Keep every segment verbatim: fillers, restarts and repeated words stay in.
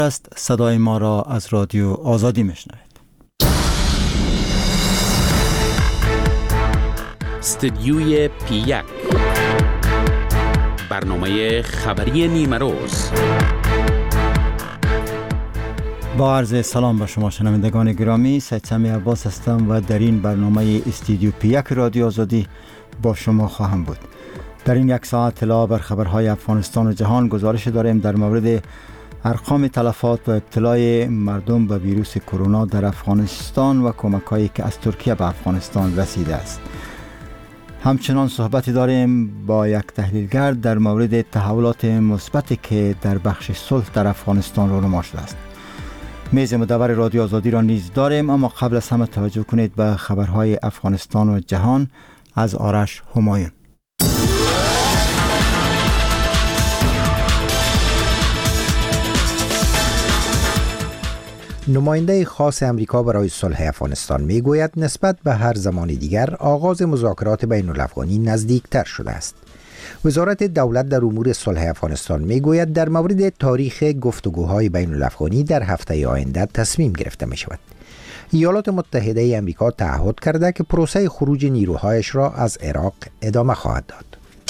است. صدای ما را از رادیو آزادی میشنوید. استدیوی پی یک، برنامه خبری نیمه روز. با عرض سلام به شما شنوندگان گرامی، سید سمی عباس هستم و در این برنامه استدیو پی یک رادیو آزادی با شما خواهم بود. در این یک ساعت اطلاع بر خبرهای افغانستان و جهان گزارش داریم در مورد ارقام تلفات و ابتلای مردم به ویروس کرونا در افغانستان و کمک‌هایی که از ترکیه به افغانستان رسیده است. همچنان صحبتی داریم با یک تحلیلگر در مورد تحولات مثبتی که در بخش صلح در افغانستان رونما شده است. میز مدور رادیو آزادی را نیز داریم، اما قبل از همه توجه کنید به خبرهای افغانستان و جهان از آرش همایون. نماینده خاص امریکا برای صلح افغانستان میگوید نسبت به هر زمان دیگر آغاز مذاکرات بین الافغانی نزدیکتر شده است. وزارت دولت در امور صلح افغانستان میگوید در مورد تاریخ گفتگوهای بین الافغانی در هفته آینده تصمیم گرفته می شود. ایالات متحده امریکا تعهد کرده که پروسه خروج نیروهایش را از عراق ادامه خواهد داد.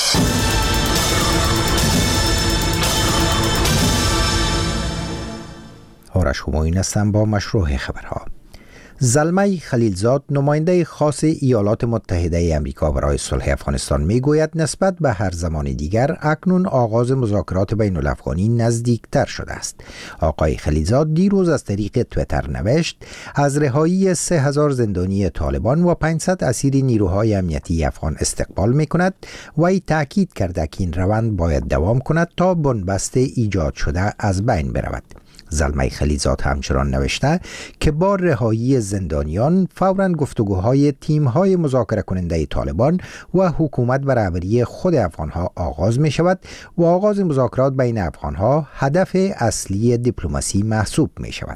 آرش همایون هستم با مشروع خبرها. زلمه خلیلزاد نماینده خاص ایالات متحده امریکا برای صلح افغانستان میگوید نسبت به هر زمان دیگر اکنون آغاز مذاکرات بین الافغانی نزدیکتر شده است. آقای خلیلزاد دیروز از طریق تویتر نوشت از رهایی سه هزار زندانی طالبان و پانصد اسیر نیروهای امنیتی افغان استقبال میکند و ای تاکید کرده که این روند باید دوام کند تا بنبست ایجاد شده از بین برود. زلمه خلیلزاد همچنان نوشته که با رهایی زندانیان فوراً گفتگوهای تیم‌های مذاکره کننده طالبان و حکومت و رهبری خود افغان‌ها آغاز می شود و آغاز مذاکرات بین افغان‌ها هدف اصلی دیپلماسی محسوب می شود.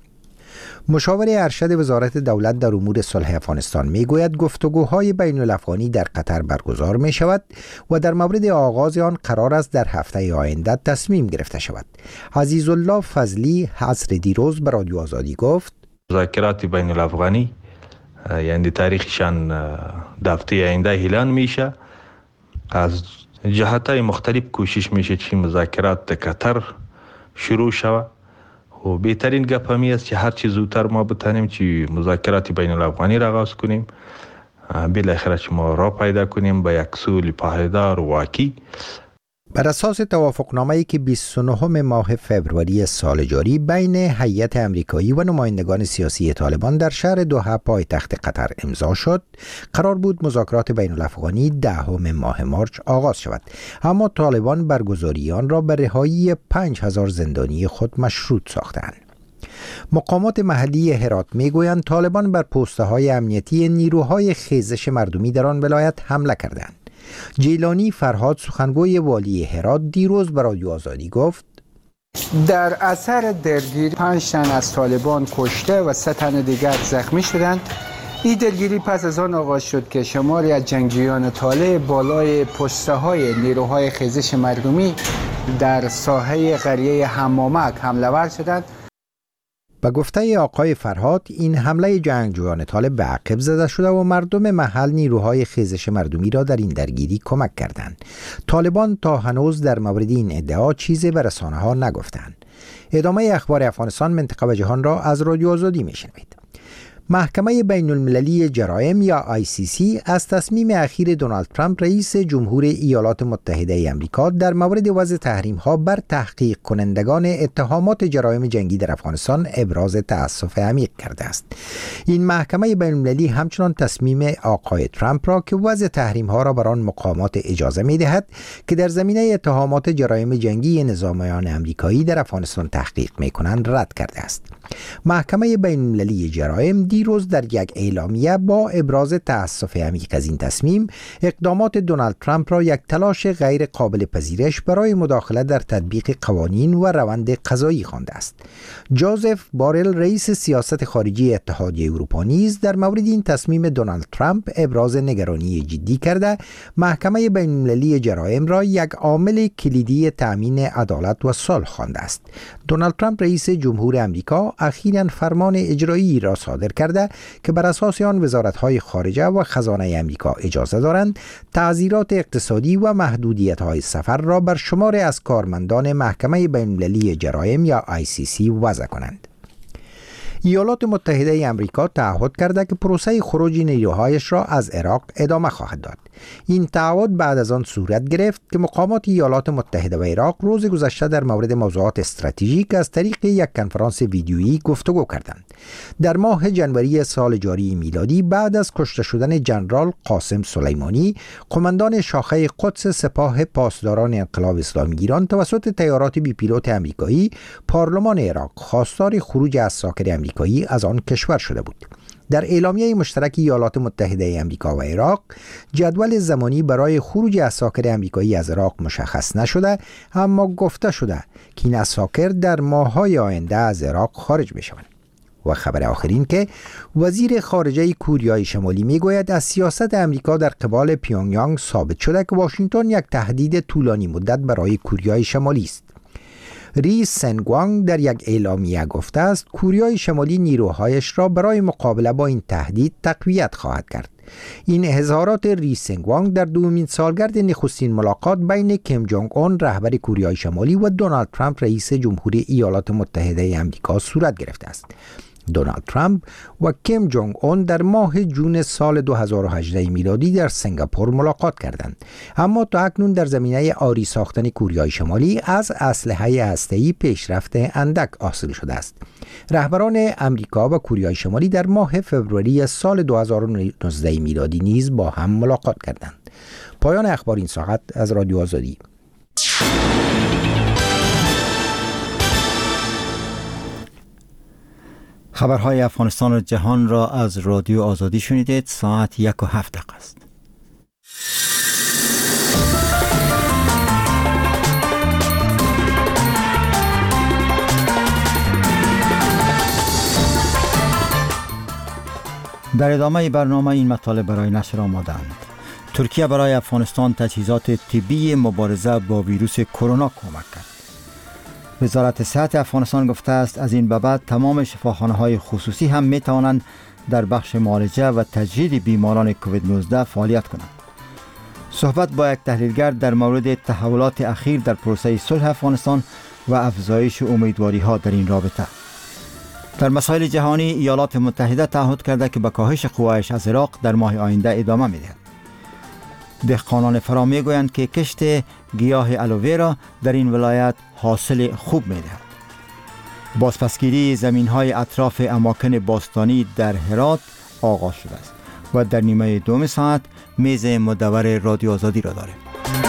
مشاور ارشد وزارت دولت در امور صلح افغانستان میگوید گفتگوهای بین الافغانی در قطر برگزار می شود و در مورد آغاز آن قرار است در هفته آینده تصمیم گرفته شود. عزیزالله فضلی عصر دیروز به رادیو آزادی گفت مذاکرات بین الافغانی یعنی تاریخشان در هفته آینده اعلان میشه. از جهت‌های مختلف کوشش میشه که مذاکرات در قطر شروع شود و بهترین گپ همی است که هر چی زودتر ما بتانیم که مذاکرات بین الافغانی را آغاز کنیم، بالاخره که ما را پیدا کنیم به یک صلح پایدار و واقعی. بر اساس توافقنامه‌ای که بیست و نهم ماه فوریه سال جاری بین هیئت امریکایی و نمایندگان سیاسی طالبان در شهر دوحه پایتخت قطر امضا شد، قرار بود مذاکرات بین الافغانی دهم ماه مارس آغاز شود، اما طالبان برگزاری آن را به رهایی پنج هزار زندانی خود مشروط ساختند. مقامات محلی هرات میگویند طالبان بر پست‌های امنیتی نیروهای خیزش مردمی در آن ولایت حمله کردند. جیلانی فرهاد سخنگوی والی هرات دیروز به رادیو آزادی گفت در اثر درگیری پنج تن از طالبان کشته و سه تن دیگر زخمی شدند. این درگیری پس از آن آغاز شد که شماری از جنگجویان طالب بالای پست‌های نیروهای خیزش مردمی در ساحه قریه حمامک حمله ور شدند. به گفته آقای فرهاد این حمله جنگجویان طالب به عقب زده شده و مردم محل نیروهای خیزش مردمی را در این درگیری کمک کردند. طالبان تا هنوز در مورد این ادعا چیزی به رسانه‌ها نگفتند. ادامه اخبار افغانستان، منطقه و جهان را از رادیو آزادی میشنوید. محکمه بین المللی جرایم یا آی سی سی از تصمیم اخیر دونالد ترامپ رئیس جمهور ایالات متحده امریکا در مورد وضع تحریم ها بر تحقیق کنندگان اتهامات جرایم جنگی در افغانستان ابراز تأسف عمیق کرده است. این محکمه بین المللی همچنان تصمیم آقای ترامپ را که وضع تحریم ها را بر آن مقامات اجازه می دهد که در زمینه اتهامات جرایم جنگی نظامیان امریکایی در افغانستان تحقیق می کنند رد کرده است. محکمه بین المللی جرایم دیروز در یک اعلامیه با ابراز تأسف عمیق از این تصمیم، اقدامات دونالد ترامپ را یک تلاش غیر قابل پذیرش برای مداخله در تطبیق قوانین و روند قضایی خوانده است. جوزف بارل رئیس سیاست خارجی اتحادیه اروپا نیز در مورد این تصمیم دونالد ترامپ ابراز نگرانی جدی کرده محکمه بین‌المللی جرایم را یک عامل کلیدی تأمین عدالت و صلح خوانده است. دونالد ترامپ رئیس جمهور امریکا اخیراً فرمان اجرایی را صادر کرده که بر اساس آن وزارت‌های خارجه و خزانه امریکا اجازه دارند تعزیرات اقتصادی و محدودیت‌های سفر را بر شمار از کارمندان محکمه بین‌المللی جرایم یا آی سی سی وضع کنند. ایالات متحده امریکا تعهد کرده که پروسه خروج نیروهایش را از عراق ادامه خواهد داد. این تعهد بعد از آن صورت گرفت که مقامات ایالات متحده و عراق روز گذشته در مورد موضوعات استراتژیک از طریق یک کنفرانس ویدیویی گفتگو کردند. در ماه جنوری سال جاری میلادی بعد از کشته شدن ژنرال قاسم سلیمانی، قماندان شاخه قدس سپاه پاسداران انقلاب اسلامی ایران توسط طیارات بی پیلوت آمریکایی، پارلمان عراق خواستار خروج عساکر آمریکایی از آن کشور شده بود. در اعلامیه مشترک ایالات متحده آمریکا و عراق، جدول زمانی برای خروج عساکر آمریکایی از عراق مشخص نشده، اما گفته شده که این عساکر در ماه‌های آینده از عراق خارج بشوند. و خبر آخرین که وزیر خارجه کوریای شمالی میگوید از سیاست امریکا در قبال پیونگیانگ ثابت شده که واشنگتن یک تهدید طولانی مدت برای کوریای شمالی است. ری سنگوانگ در یک اعلامیه گفته است کوریای شمالی نیروهایش را برای مقابله با این تهدید تقویت خواهد کرد. این اظهارات ری سنگوانگ در دومین سالگرد نخستین ملاقات بین کیم جونگ اون رهبر کوریای شمالی و دونالد ترامپ رئیس جمهوری ایالات متحده آمریکا صورت گرفته است. دونالد ترامپ و کیم جونگ اون در ماه جون سال دو هزار و هجده میلادی در سنگاپور ملاقات کردند، اما تا اکنون در زمینه آری ساختن کوریای شمالی از اسلحه هسته‌ای پیشرفت اندک حاصل شده است. رهبران امریکا و کوریای شمالی در ماه فوریه سال دو هزار و نوزده میلادی نیز با هم ملاقات کردند. پایان اخبار این ساعت از رادیو آزادی. خبرهای افغانستان و جهان را از رادیو آزادی شنیدید. ساعت یک و هفت دقیقه است. در ادامه برنامه این مطالب برای نشر آماده‌اند. ترکیه برای افغانستان تجهیزات طبی مبارزه با ویروس کرونا کمک کرد. وزارت صحت افغانستان گفته است از این به بعد تمام شفاخانه‌های خصوصی هم می توانند در بخش معالجه و تجهیز بیماران کووید نوزده فعالیت کنند. صحبت با یک تحلیلگر در مورد تحولات اخیر در پروسه صلح افغانستان و افزایش امیدواری‌ها در این رابطه. در مسائل جهانی، ایالات متحده تعهد کرده که به کاهش قوایش از عراق در ماه آینده ادامه می‌دهد. دهقانان فرا میگویند که کشت گیاه الوویرا در این ولایت حاصل خوب میدهد. بازپسگیری زمین‌های اطراف اماکن باستانی در هرات آغاز شده است و در نیمه دوم ساعت میز مدور رادیو آزادی را داریم.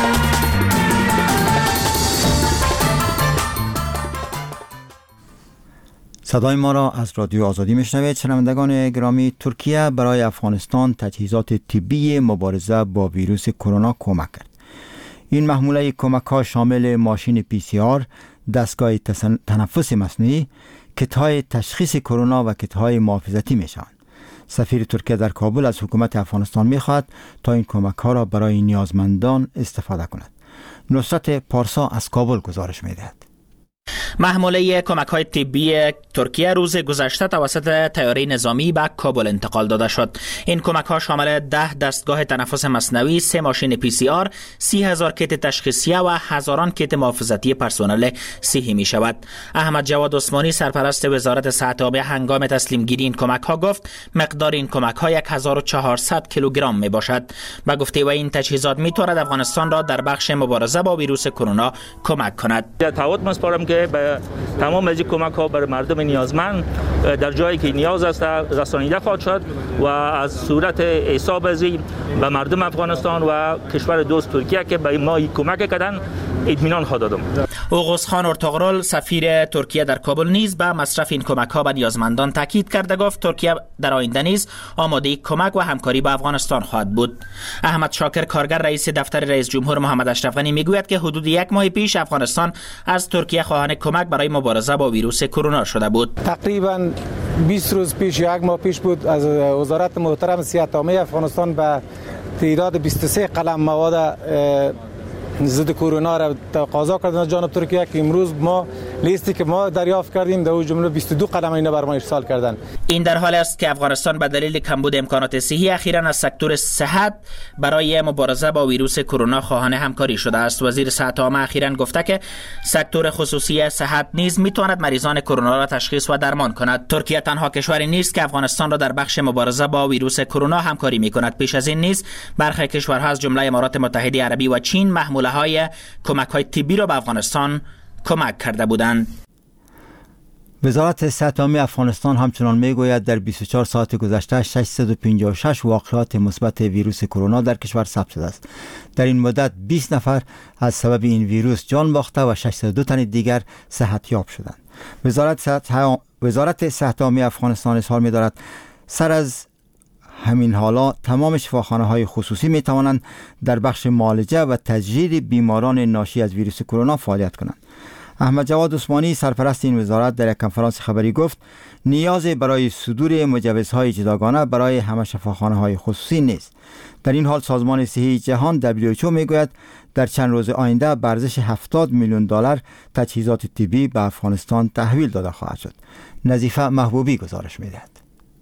صدای ما را از رادیو آزادی میشنوید. شنوندگان گرامی، ترکیه برای افغانستان تجهیزات طبی مبارزه با ویروس کرونا کمک کرد. این محموله کمک ها شامل ماشین پی سی آر، دستگاه تنفس مصنوعی، کیت‌های تشخیص کرونا و کیت‌های محافظتی میشوند. سفیر ترکیه در کابل از حکومت افغانستان میخواهد تا این کمک ها را برای نیازمندان استفاده کند. نصرت پارسا از کابل گزارش میدهد. محموله کمک‌های طبی ترکیه روز گذشته توسط طیاره نظامی به کابل انتقال داده شد. این کمک‌ها شامل ده دستگاه تنفس مصنوعی، سه ماشین پی سی آر، سی هزار کیت تشخیصیه و هزاران کیت محافظتی پرسنل صحی می شود. احمد جواد عثمانی سرپرست وزارت صحت عامه هنگام تسلیم گیری این کمک‌ها گفت مقدار این کمک‌ها هزار و چهارصد کیلوگرم می باشد. با گفته و این تجهیزات می تواند افغانستان را در بخش مبارزه با ویروس کرونا کمک کند. تعهد می‌سپارم که به تمام از کمک ها بر مردم نیازمند در جایی که نیاز است رسانیده خواهد شد و از صورت حساب ازی به مردم افغانستان و کشور دوست ترکیه که به ما کمک کردن اطمینان خود دادم. اوغوز خان ارطغرل سفیر ترکیه در کابل نیز به مصرف این کمک ها به نیازمندان تاکید کرده، گفت ترکیه در آینده نیز آماده کمک و همکاری با افغانستان خواهد بود. احمد شاکر کارگر رئیس دفتر رئیس جمهور محمد اشرف غنی میگوید که حدود یک ماه پیش افغانستان از ترکیه خواهان کمک برای مبارزه با ویروس کرونا شده بود. تقریبا بیست روز پیش یا یک ماه پیش بود از وزارت محترم صحت عامه افغانستان به تعداد بیست و سه قلم مواد ضد کرونا را تقاضا کردن از جانب ترکیه که امروز ما لیستی که ما دریافت کردیم در اون جمله بیست و دو قلم اینا بر ما ارسال کردن. این در حالی است که افغانستان به دلیل کمبود امکانات صحی اخیراً از سکتور صحت برای مبارزه با ویروس کرونا خواهان همکاری شده است. وزیر صحت عامه اخیراً گفته که سکتور خصوصی صحت نیز میتواند مریضان کرونا را تشخیص و درمان کند. ترکیه تنها کشوری نیست که افغانستان را در بخش مبارزه با ویروس کرونا همکاری میکند. پیش از این نیز برخی کشورها از جمله امارات متحده عربی و چین محموله های کمک های طبی را به افغانستان کمک کرده بودند. وزارت صحت عامه افغانستان همچنان میگوید در بیست و چهار ساعت گذشته ششصد و پنجاه و شش واقعات مثبت ویروس کرونا در کشور ثبت شده است. در این مدت بیست نفر از سبب این ویروس جان باخته و ششصد و دو تن دیگر صحتیاب شدند. وزارت صحت وزارت صحت عامه افغانستان اظهار می‌دارد سر از همین حالا تمام شفاخانه‌های خصوصی می توانند در بخش معالجه و تجدید بیماران ناشی از ویروس کرونا فعالیت کنند. احمد جواد عثمانی سرپرست این وزارت در یک کنفرانس خبری گفت نیاز برای صدور مجوزهای جداگانه برای همه شفاخانه‌های خصوصی نیست. در این حال سازمان صحی جهان دبلیو اچ او میگوید در چند روز آینده به ارزش هفتاد میلیون دلار تجهیزات طبی به افغانستان تحویل داده خواهد شد. نظیفه محبوبی گزارش می‌دهد.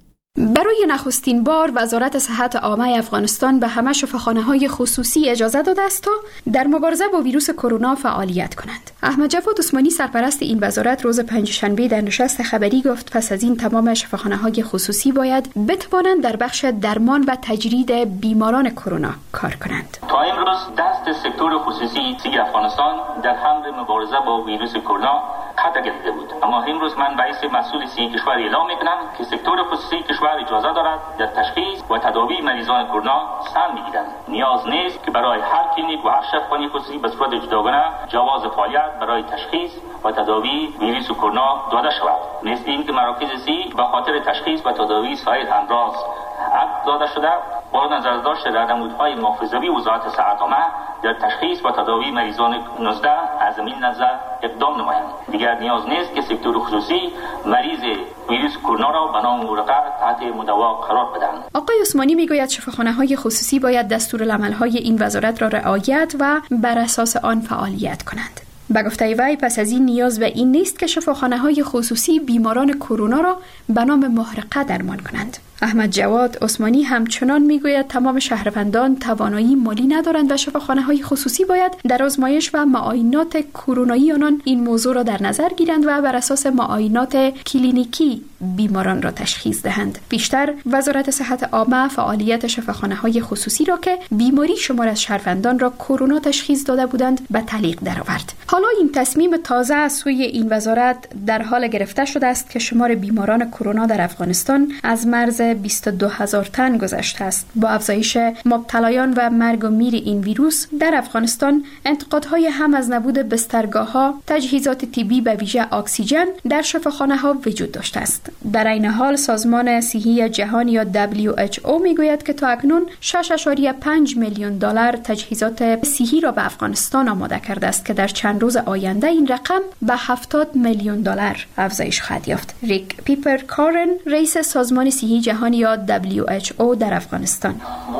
برای نخستین بار وزارت صحت عامه افغانستان به همه شفاخانه‌های خصوصی اجازه داده است تا در مبارزه با ویروس کرونا فعالیت کنند. احمد جواد عثمانی سرپرست این وزارت روز پنجشنبه در نشست خبری گفت پس از این تمام شفاخانه‌های خصوصی باید بتوانند در بخش درمان و تجرید بیماران کرونا کار کنند. تا امروز دست سکتور خصوصی سی افغانستان در حمل مبارزه با ویروس کرونا قطع گرفته بود، اما امروز من رئیس مسئول سی کشور اعلام میکنم که سکتور خصوصی کشور اجازه دارد در تشخیص و تداوی مریضان کرونا سهم میگیرند. نیاز نیست که برای هر کلینیک و هر شفاخانه خصوصی به صورت جداگانه جواز فعالیت برای تشخیص و تداوی ویروس کرونا داده شود. مثل اینکه مراکز سی به خاطر تشخیص و تداوی سایر امراض عقد داده شده، با نظر داشته در نمودهای محافظوی وزارت صحت عامه در تشخیص و تداوی مریضان نوزده از این نظر اقدام نمایند. دیگر نیاز نیست که سکتور خصوصی مریض ویروس کرونا را به نام ورقه تحت مداوا قرار بدهند. آقای عثمانی میگوید شفاخانه‌های خصوصی باید دستورالعمل‌های این وزارت را رعایت و بر اساس آن فعالیت کنند. به گفته وی پس از این نیاز به این نیست که شفاخانه‌های خصوصی بیماران کرونا را به نام محرقه درمان کنند. احمد جواد عثمانی همچنان میگوید تمام شهروندان توانایی مالی ندارند و شفاخانه‌های خصوصی باید در آزمایش و معاینات کرونایی آنان این موضوع را در نظر گیرند و بر اساس معاینات کلینیکی بیماران را تشخیص دهند. بیشتر وزارت صحت عامه فعالیت شفاخانه‌های خصوصی را که بیماری شمار از شهروندان را کرونا تشخیص داده بودند به تعلیق درآورد. حالا این تصمیم تازه از سوی این وزارت در حال گرفته شده است که شمار بیماران کرونا در افغانستان از مرز بیست و دو هزار تن گذشته است. با افزایش مبتلایان و مرگ و میر این ویروس در افغانستان انتقادهای هم از نبود بسترگاه‌ها، تجهیزات طبی به ویژه اکسیژن در شفاخانه‌ها وجود داشته است. در این حال سازمان صحی جهانی یا دبلیو اچ او میگوید که تا اکنون شش و پنج میلیون دلار تجهیزات صحی را به افغانستان آماده کرده است که در چند روز آینده این رقم به هفتاد میلیون دلار افزایش خواهد یافت. ریک پیپر کارن رئیس سازمان صحی جهانی یا دبلیو اچ او در افغانستان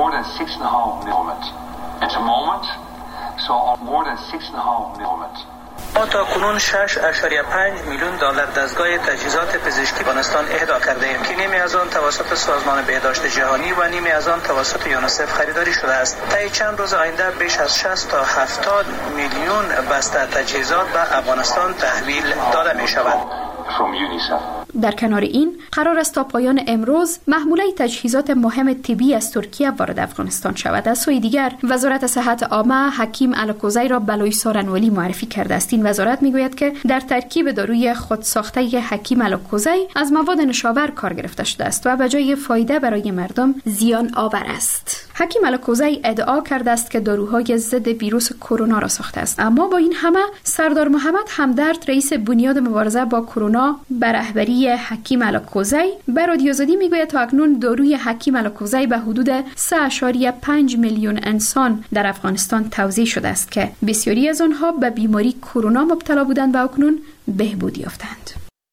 ما تا کنون شش و پنج میلیون دلار دستگاه تجهیزات پزشکی افغانستان اهدا کرده ایم که نیمی از آن توسط سازمان بهداشت جهانی و نیمی از آن توسط یونیسف خریداری شده است. طی چند روز آینده بیش از شصت تا هفتاد میلیون بسته تجهیزات به افغانستان تحویل داده می شود. در کنار این قرار است تا پایان امروز محموله تجهیزات مهم طبی از ترکیه وارد افغانستان شود. از سوی دیگر وزارت صحت عامه حکیم الکوزی را بلوی سارنولی معرفی کرده است. این وزارت میگوید که در ترکیب داروی خودساخته حکیم الکوزی از مواد نشاور کار گرفته شده است و به جای فایده برای مردم زیان آور است. حکیم الکوزی ادعا کرده است که داروهای ضد ویروس کرونا را ساخته است، اما با این همه سردار محمد همدرد رئیس بنیاد مبارزه با کرونا به رهبری حکیم الکوزی به رادیو آزادی میگوید تا اکنون داروی حکیم الکوزی به حدود سه ممیز پنج میلیون انسان در افغانستان توزیع شده است که بسیاری از آنها به بیماری کرونا مبتلا بودند و اکنون بهبود یافتند.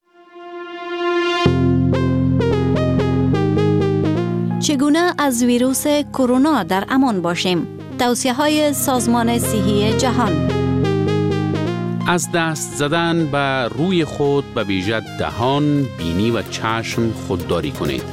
چگونه از ویروس کرونا در امان باشیم؟ توصیه‌های سازمان صحی جهان. از دست زدن به روی خود به ویژه دهان، بینی و چشم خودداری کنید.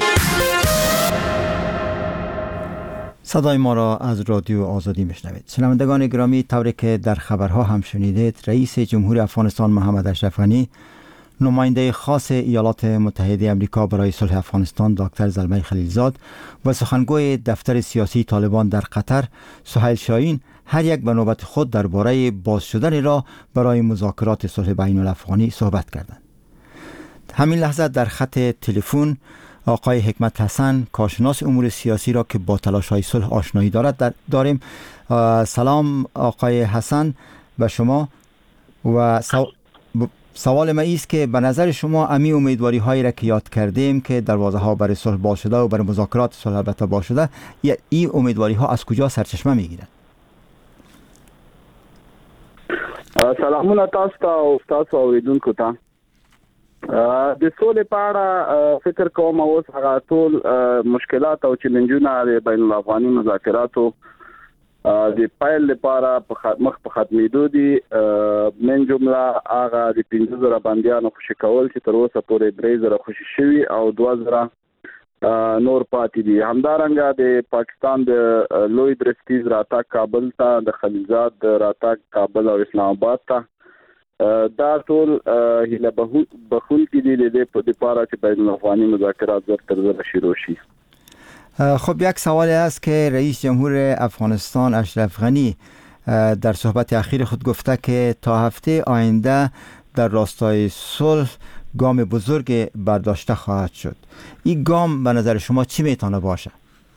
صدای ما را از رادیو آزادی میشنوید. شنوندگان گرامی، طوری که در خبرها هم شنیدید، رئیس جمهور افغانستان محمد اشرف غنی، نماینده خاص ایالات متحده آمریکا برای صلح افغانستان دکتر زلمه خلیلزاد و سخنگوی دفتر سیاسی طالبان در قطر سهیل شاهین هر یک به نوبت خود درباره باز شدن راه برای مذاکرات صلح بین الافغانی صحبت کردند. همین لحظه در خط تلفن آقای حکمت حسن، کارشناس امور سیاسی را که با تلاش‌های صلح آشنایی دارد داریم. سلام آقای حسن به شما. و سو... سوال ما است که به نظر شما امی امیدواری هایی را که یاد کردیم که دروازه ها برای صلح باز شده و برای مذاکرات صلح البته باز شده، این امیدواری ها از کجا سرچشمه میگیرند؟ سلامونه تاسو ته او تاسو اوریدونکو ته. د سولې په اړه فکر کوم اوس هغه ټول مشکلات او چیلنجونه د بین الافغاني مذاکراتو د پایل لپاره مخ په ختمېدو دي. من جمله هغه د پنځه زره بندیانو خوشي کول چې تر اوسه پورې درې زره خوشي شوي او دوه زره نور پاتې دي. همدارنګه د پاکستان د لوی درستیز راتګ کابل ته، د خلیلزاد راتګ کابل او اسلام آباد ته، دا ټول هیله بخونکي دي د دې په لپاره چې بین الافغاني مذاکرات زر تر زره شروع شي. خب یک سوال است که رئیس جمهور افغانستان اشرف غنی در صحبت اخیر خود گفته که تا هفته آینده در راستای صلح گام بزرگ برداشته خواهد شد. این گام به نظر شما چی میتونه باشه؟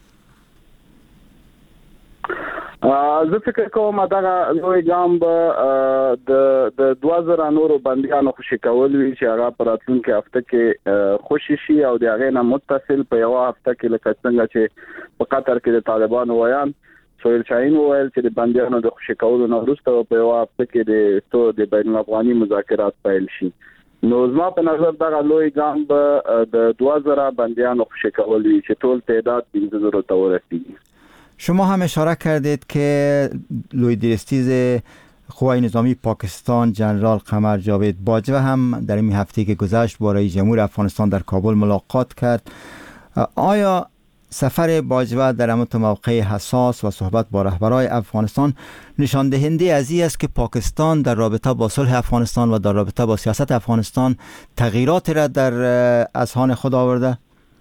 زه فکر کوم دا لوی ګام به د دوه زره نورو بندیانو خوشي کول وي چې هغه په راتلونکي هفته کې خوشي شي او د هغې نه متصل په یوه هفته کې لکه څنګه چې په قطر کې د طالبانو ویان سهیل شاهین وویل چې د بندیانو د خوشي کولو نه وروسته په یوه هفته کې د تو د بین الافغاني مذاکرات پیل شي. نو زما په نظر دغه لوی ګام به د دوه زره بندیانو خوشي کول وي چې ټول تعداد پنځه زرو ته ورسیږي. شما هم اشاره کردید که لوی درستیز قوای نظامی پاکستان جنرال قمر جاوید باجوه هم در این هفته که گذشت با رئیس جمهور افغانستان در کابل ملاقات کرد. آیا سفر باجوه در همون موقع حساس و صحبت با رهبران افغانستان نشان دهنده از این است که پاکستان در رابطه با صلح افغانستان و در رابطه با سیاست افغانستان تغییرات را در اذهان خود آورده؟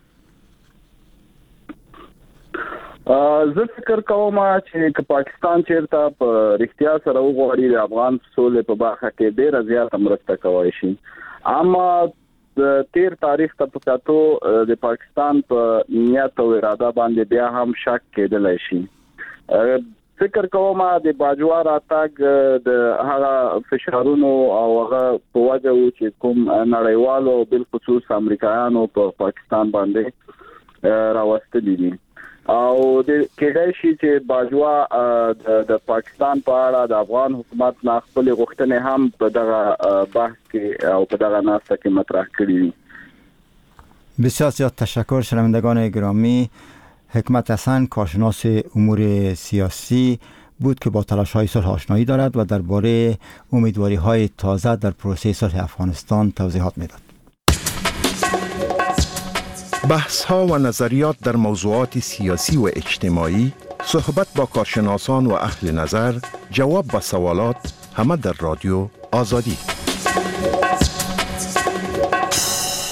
زه فکر کوم چې پاکستان چیرته په رښتیا سره وغواړي د افغان سولې په برخه کې ډېره زیاته مرسته کولی شي، اما د تیر تاریخ ته په کتو د پاکستان په نیت او اراده باندې بیا هم شک کېدلی شي. فکر کوم د باجوه راتګ د هغه فشارونو او هغه په وجه و چې کوم نړیوالو بالخصوص امریکایانو په پاکستان باندې راوستلي دي او د کېدای شي چې باجوه د پاکستان په اړه د افغان حکومت نه خپل غوښتنې هم په دغه بحث کې او په دغه ناسته کې مطرح کړي دي. بسیار زیاد تشکر شنوندگان گرامی. حکمت حسن کارشناس امور سیاسی بود که با تلاش‌های صلح آشنایی دارد و درباره امیدواری‌های تازه در پروسه صلح افغانستان توضیحات می‌داد. بحث ها و نظریات در موضوعات سیاسی و اجتماعی، صحبت با کارشناسان و اهل نظر، جواب به سوالات، همه در رادیو آزادی.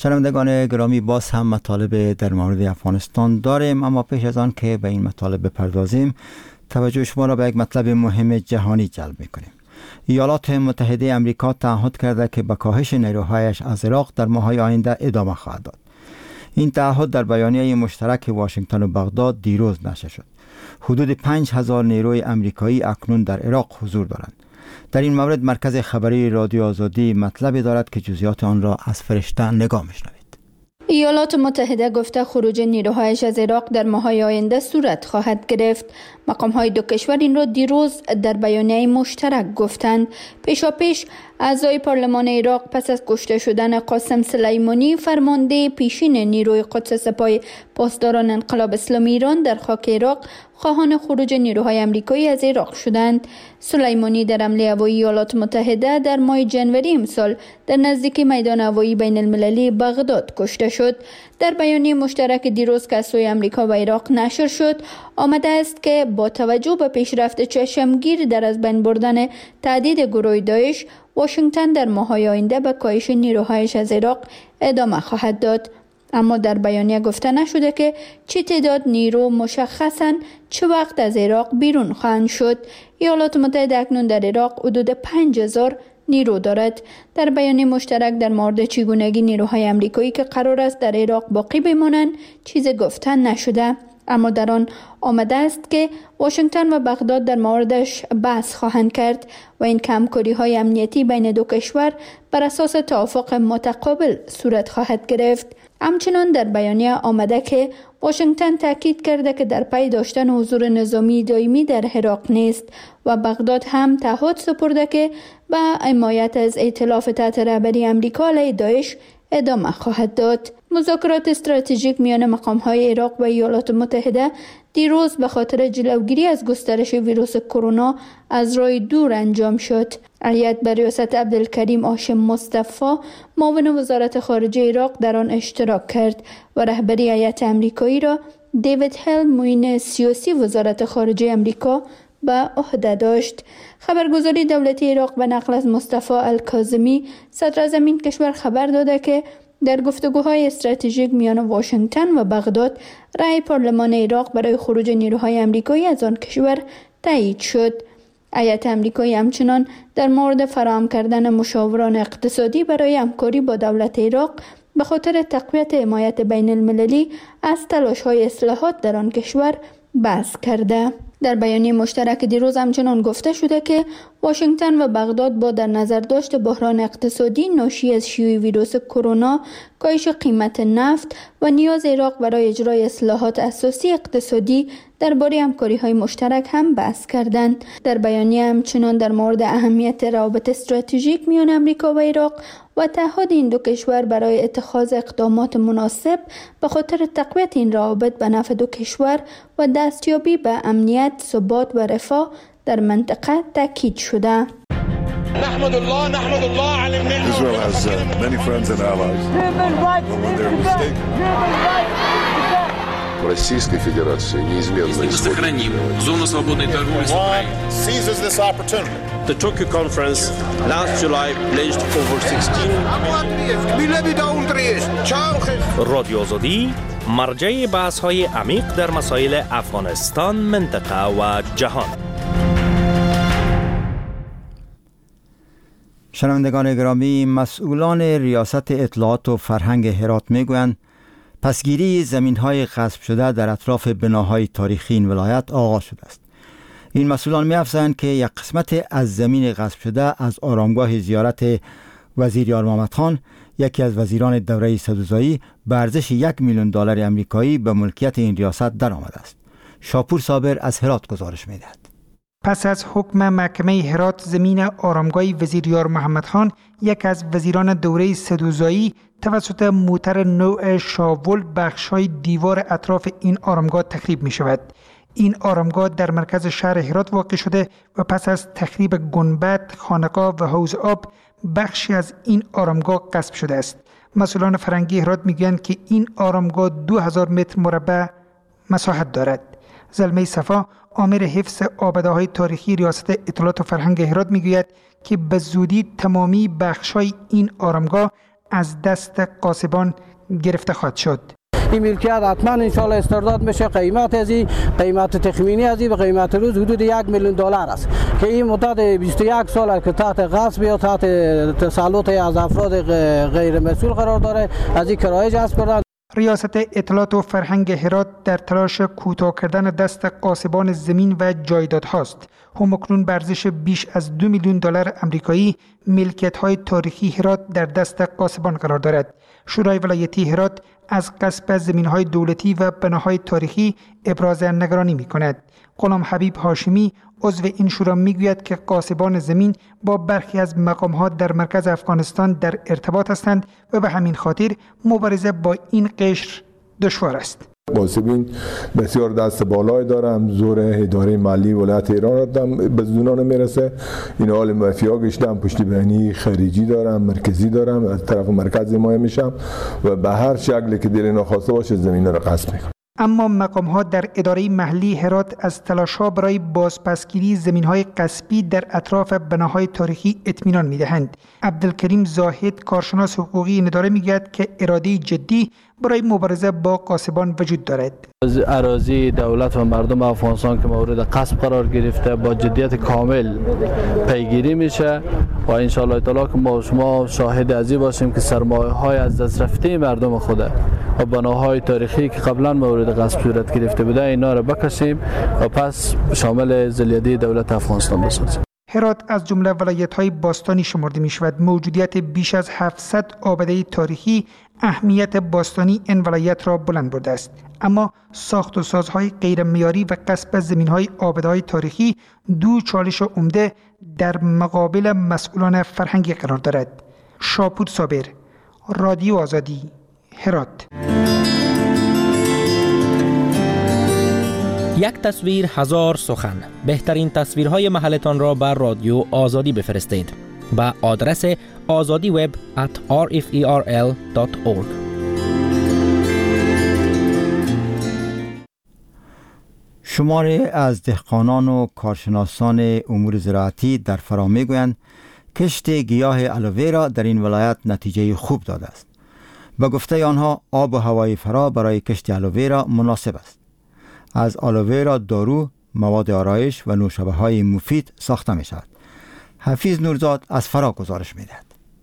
شنوندگان گرامی، باز هم مطالب در مورد افغانستان داریم، اما پیش از آن که به این مطالب بپردازیم توجه شما را به یک مطلب مهم جهانی جلب می‌کنیم. ایالات متحده آمریکا تعهد کرده که به کاهش نیروهایش از عراق در ماه‌های آینده ادامه خواهد داد. این تعهد در بیانیه مشترک واشنگتن و بغداد دیروز نشر شد. حدود پنج هزار نیروی آمریکایی اکنون در عراق حضور دارند. در این مورد مرکز خبری رادیو آزادی مطلبی دارد که جزئیات آن را از فرشته نگاه می‌شنوید. ایالات متحده گفته خروج نیروهایش از عراق در ماه‌های آینده صورت خواهد گرفت. مقام‌های دو کشور این را دیروز در بیانیه مشترک گفتند. پیشاپیش اعضای پارلمان عراق پس از کشته شدن قاسم سلیمانی، فرمانده پیشین نیروی قدس سپاه پاسداران انقلاب اسلامی ایران در خاک عراق، خواهان خروج نیروهای آمریکایی از عراق شدند. سلیمانی در حمله هوایی ایالات متحده در ماه جنوری امسال در نزدیکی میدان هوایی بین المللی بغداد کشته شد. در بیانیه مشترک دیروز که از سوی آمریکا و عراق نشر شد، آمده است که با توجه به پیشرفت چشمگیر در از بین بردن تهدید گروه داعش، واشنگتن در ماه‌های آینده به کاهش نیروهایش از عراق ادامه خواهد داد. اما در بیانیه گفته نشده که چه تعداد نیرو مشخصاً چه وقت از عراق بیرون خواهند شد. ایالات متحده اکنون در عراق حدود پنج هزار نیرو دارد. در بیانیه مشترک در مورد چگونگی نیروهای آمریکایی که قرار است در عراق باقی بمانند چیز گفتن نشده، اما در آن آمده است که واشنگتن و بغداد در موردش بحث خواهند کرد و این همکاری‌های امنیتی بین دو کشور بر اساس توافق متقابل صورت خواهد گرفت. همچنان در بیانیه آمده که واشنگتن تاکید کرده که در پی داشتن حضور نظامی دائمی در عراق نیست و بغداد هم تعهد سپرده که به حمایت از ائتلاف تحت رهبری آمریکا علیه داعش ادامه خواهد داد. مذاکرات استراتژیک میان مقام‌های عراق و ایالات متحده دیروز به خاطر جلوگیری از گسترش ویروس کرونا از راه دور انجام شد. هیئت به ریاست عبدالکریم هاشم مصطفی، معاون وزارت خارجه عراق، در آن اشتراک کرد و رهبری هیئت آمریکایی را دیوید هل، معین سیاسی وزارت خارجه آمریکا، به عهده داشت. خبرگزاری دولتی عراق به نقل از مصطفی الکاظمی، صدراعظم این کشور، خبر داده که در گفتگوهای استراتژیک میان واشنگتن و بغداد، رأی پارلمان عراق برای خروج نیروهای آمریکایی از آن کشور تایید شد. هیئت آمریکایی همچنان در مورد فراهم کردن مشاوران اقتصادی برای همکاری با دولت عراق به خاطر تقویت حمایت بین المللی از تلاش‌های اصلاحات در آن کشور بحث کرده. در بیانیه مشترک دیروز همچنان گفته شده که واشنگتن و بغداد با در نظر داشت بحران اقتصادی ناشی از شیوع ویروس کرونا، کاهش قیمت نفت و نیاز عراق برای اجرای اصلاحات اساسی اقتصادی درباره همکاری‌های مشترک هم بحث کردند. در بیانیه همچنان در مورد اهمیت روابط استراتژیک میان آمریکا و عراق و تعهد این دو کشور برای اتخاذ اقدامات مناسب به خاطر تقویت این روابط به نفع دو کشور و دستیابی به امنیت، ثبات و رفاه در منطقه تاکید شده. نحمد الله نحمد الله على النعمة. Israel has uh, many friends and allies. When they're mistaken. Российской Федерации неизменно сохраним зону свободной торговли с Украиной. Seizes this opportunity. The Tokyo conference last July pledged over sixteen. رادیو آزادی مرجع بحث‌های عمیق در مسائل افغانستان، منطقه و جهان. شنوندگان گرامی، مسئولان ریاست اطلاعات و فرهنگ هرات میگویند پسگیری زمین‌های غصب شده در اطراف بناهای تاریخی این ولایت آغاز شده است. این مسئولان می‌افزایند که یک قسمت از زمین غصب شده از آرامگاه زیارت وزیر یار محمد خان، یکی از وزیران دوره سدوزایی، به ارزش یک میلیون دلار آمریکایی به ملکیت این ریاست درآمده است. شاپور صابر از هرات گزارش می‌دهد. پس از حکم محکمه هرات، زمین آرامگاه وزیر یار محمد خان، یک از وزیران دوره سدوزایی، توسط موتر نوع شاول بخش‌های دیوار اطراف این آرامگاه تخریب می شود. این آرامگاه در مرکز شهر هرات واقع شده و پس از تخریب گنبد، خانقاه و حوض آب، بخشی از این آرامگاه غصب شده است. مسئولان فرهنگی هرات میگویند که این آرامگاه دو هزار متر مربع مساحت دارد. زلمه صفا، آمر حفظ آباده‌های تاریخی ریاست اطلاعات و فرهنگ هرات میگوید که به زودی تمامی بخش‌های این آرامگاه از دست غاصبان گرفته خواهد شد. این ملکیت حتما انشالله استرداد میشه. قیمت از این قیمت تخمینی از این به قیمت روز حدود یک میلیون دلار است که این مدت بیست و یک سال است که تحت غصب یا تحت تسلط از افراد غیر مسئول قرار داره. از این کرایه جذب کردن. ریاست اطلاعات و فرهنگ هرات در تلاش کوتاه کردن دست غاصبان زمین و جایدادهاست. همکنون به ارزش بیش از دو میلیون دلار آمریکایی ملکیت‌های تاریخی هرات در دست غاصبان قرار دارد. شورای ولایتی هرات از غصب زمین‌های دولتی و بناهای تاریخی ابراز نگرانی می‌کند. غلام حبیب هاشمی عضو این شورا میگوید که غاصبان زمین با برخی از مقام‌ها در مرکز افغانستان در ارتباط هستند و به همین خاطر مبارزه با این قشر دشوار است. غاصبین بسیار دست بالای دارم، زور اداره مالی ولایت ایران را به زدونان میرسه. این حال مافیا گشتم، پشتی بینی خارجی دارم، مرکزی دارم، از طرف مرکز حمایه میشم و به هر شکلی که دل ناخواسته باشه زمین را غصب میکنم. اما مقام‌ها در اداره محلی هرات از تلاش‌ها برای بازپسگیری زمین‌های غصبی در اطراف بناهای تاریخی اطمینان می‌دهند. عبدالکریم زاهد کارشناس حقوقی این اداره می‌گوید که اراده جدی برای مبارزه با غاصبان وجود دارد. از اراضی دولت و مردم افغانستان که مورد غصب قرار گرفته با جدیت کامل پیگیری میشه و ان شاء الله تعالی که ما شما شاهد ازی باشیم که سرمایه‌های از دست رفته مردم خود و بناهای تاریخی که قبلا مورد غصب صورت گرفته بوده اینا را بکشیم و پس شامل ذلیعه دولت افغانستان بسازیم. هرات از جمله ولایت‌های باستانی شمرده می‌شود. موجودیت بیش از هفتصد آباده تاریخی اهمیت باستانی این ولایت را بلند برده است. اما ساخت و سازهای غیر معیاری و غصب زمین‌های آباده‌های تاریخی دو چالش عمده در مقابل مسئولان فرهنگی قرار دارد. شاپور صابر، رادیو آزادی، هرات. یک تصویر هزار سخن. بهترین تصویرهای محلتان را بر رادیو آزادی بفرستید با آدرس آزادی وب ات آر اف ای آر ال دات اورگ. شماری از دهقانان و کارشناسان امور زراعتی در فرا میگویند کشت گیاه آلوویرا در این ولایت نتیجه خوب داده است. به گفته آنها آب و هوای فرا برای کشت آلوویرا مناسب است. از آلوویرا دارو، مواد آرایش و نوشابه های مفید ساخته می شود. حفیظ نورزاد از فرا گزارش می دهد.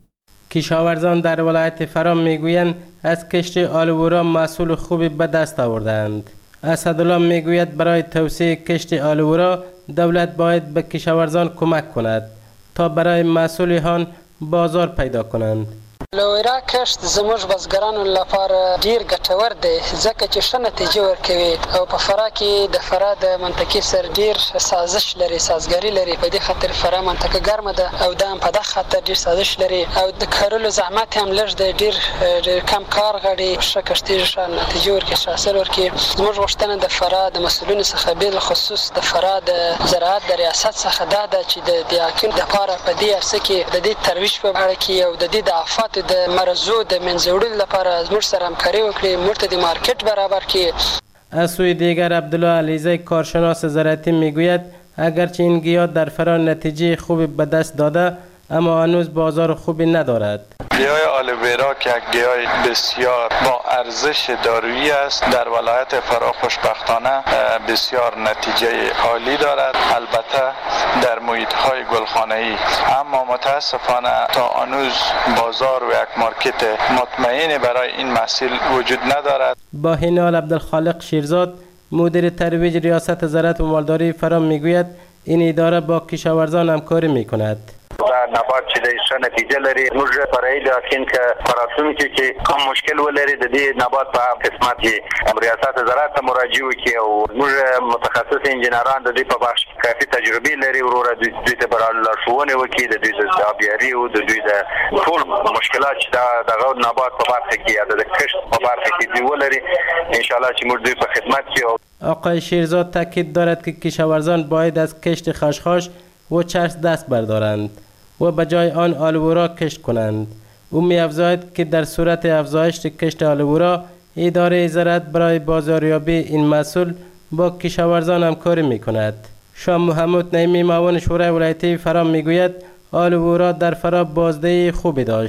کشاورزان در ولایت فرا می گویند از کشت آلوویرا محصول خوبی به دست آوردند. اسدالله می گوید برای توسعه کشت آلوویرا دولت باید به کشاورزان کمک کند تا برای محصولشان بازار پیدا کنند. آلوویرا کشت زموږ بزګرانو لپاره ډیر ګټور دی ځکه چې ښه نتیجه ورکوي او په فرا کې د فرا د منطقې سره ډیر سازش لري، سازګري لري. په دې خاطر فرا منطقه ګرمه ده او دا هم په دغه خاطر ډیر سازش لري او د کرلو زحمت هم لږ دی، ډیر کم کار غواړي. ښه کښتۍ ښه نتیجه ورکوي، ښه حاصل ورکوي. زموږ غوښتنه د فرا د مسؤلینو څخه بالخصوص د فرا د زراعت د ریاست څخه دا ده چې د دې حاکم دپاره په دې عرصه کې د دې ترویج په اړه کې او د دې د آفاتو د مرزو د منځوړلو لپاره زموږ سره همکاري وکړي، موږ ته د مارکت برابر کړي. از سوی دیگر عبدالله علیزی کارشناس زراعتی میگوید اگرچه این گیاه در فرا نتیجه خوبی به دست داده اما هنوز بازار خوبی ندارد. گیاه آلوویرا که یک گیاه بسیار با ارزش دارویی است در ولایت فرا خوشبختانه بسیار نتیجه عالی دارد، البته در محیط های گلخانه‌ای، اما متاسفانه تا هنوز بازار و یک مارکت مطمئن برای این محصول وجود ندارد. با این حال عبدالخالق شیرزاد مدیر ترویج ریاست زراعت و مالداری فرا میگوید این اداره با کشاورزان همکاری میکند. نبات چې د ښه نتیجه لري، موږ فرعي د حقین که فراتونکي چې کوم مشکل ولري د دې نبات په قسمت کې ریاست زراعت ته مراجعه وکړي او موږ متخصص انجینران د دې په بخش کافي تجربې لري، وروره دوی ته برابر لارښوونې وکړي د دوی د آبیاري او د دوی د ټول مشکلات چې دغه نبات په برخه کې یا د کښت په برخه کې دوی ولري، انشاءالله چې موږ دوی په خدمت کې. آقای شیرزاد تاکید دارد که کشاورزان باید از کشت خشخاش و چرس دست بردارند و به جای آن آلوویرا کشت کنند. او می افزاید که در صورت افزایش کشت آلوویرا اداره زراعت برای بازاریابی این محصول با کشاورزان همکاری می کند. شاه محمود نعیمی معاون شورای ولایتی فرا می گوید آلوویرا در فرا بازده خوبی داشت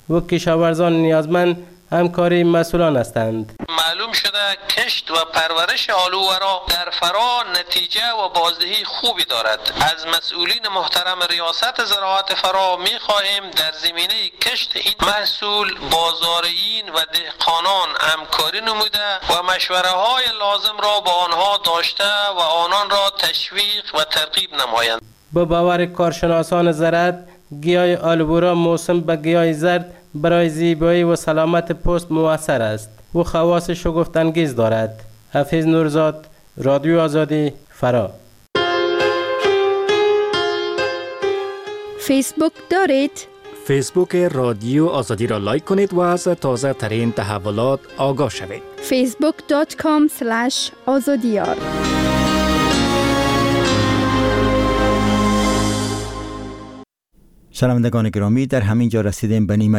و کشاورزان نیازمند همکاری مسئولان هستند. معلوم شده کشت و پرورش آلوورا در فرا نتیجه و بازدهی خوبی دارد. از مسئولین محترم ریاست زراعت فرا می خواهیم در زمینه کشت این محصول بازاریین و دهقانان همکاری نموده و مشوره های لازم را با آنها داشته و آنان را تشویق و ترغیب نمایند. با باور کارشناسان زراعت، گیاه آلوبورا موسم به گیاه زرد برای زیبایی و سلامت پوست مؤثر است و خواص شگفت انگیز دارد. حفیظ نورزاد، رادیو آزادی، فرا. فیسبوک دارید؟ فیسبوک رادیو آزادی را لایک کنید و از تازه ترین تحولات آگاه شوید. فیسبوک دات کام اسلش آزادیار. شنوندگان گرامی، در همین جا رسیدیم به نیمه